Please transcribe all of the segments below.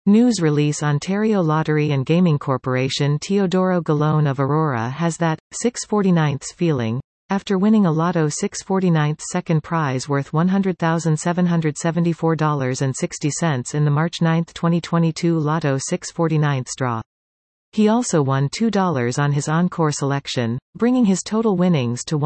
News release Ontario Lottery and Gaming Corporation Teodoro Galone of Aurora has that 6/49 feeling after winning a Lotto 6/49 second prize worth $100,774.60 in the March 9, 2022 Lotto 6/49 draw. He also won $2 on his encore selection, bringing his total winnings to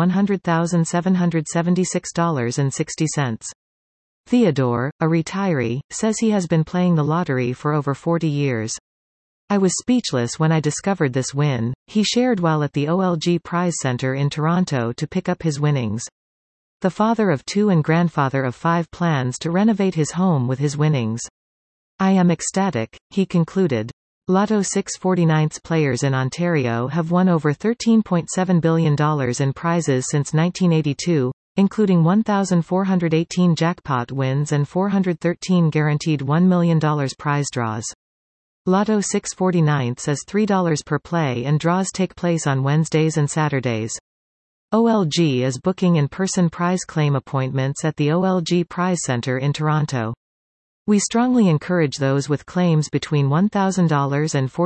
$100,776.60. Theodore, a retiree, says he has been playing the lottery for over 40 years. I was speechless when I discovered this win, he shared while at the OLG Prize Center in Toronto to pick up his winnings. The father of 2 and grandfather of 5 plans to renovate his home with his winnings. I am ecstatic, he concluded. Lotto 6/49 players in Ontario have won over $13.7 billion in prizes since 1982, including 1,418 jackpot wins and 413 guaranteed $1 million prize draws. Lotto 6/49 is $3 per play and draws take place on Wednesdays and Saturdays. OLG is booking in-person prize claim appointments at the OLG Prize Center in Toronto. We strongly encourage those with claims between $1,000 and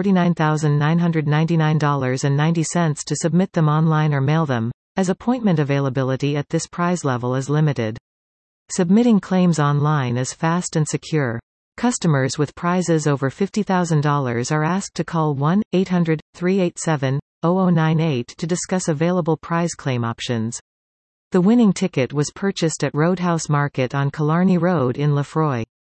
$49,999.90 to submit them online or mail them, as appointment availability at this prize level is limited. Submitting claims online is fast and secure. Customers with prizes over $50,000 are asked to call 1-800-387-0098 to discuss available prize claim options. The winning ticket was purchased at Roadhouse Market on Killarney Road in Lefroy.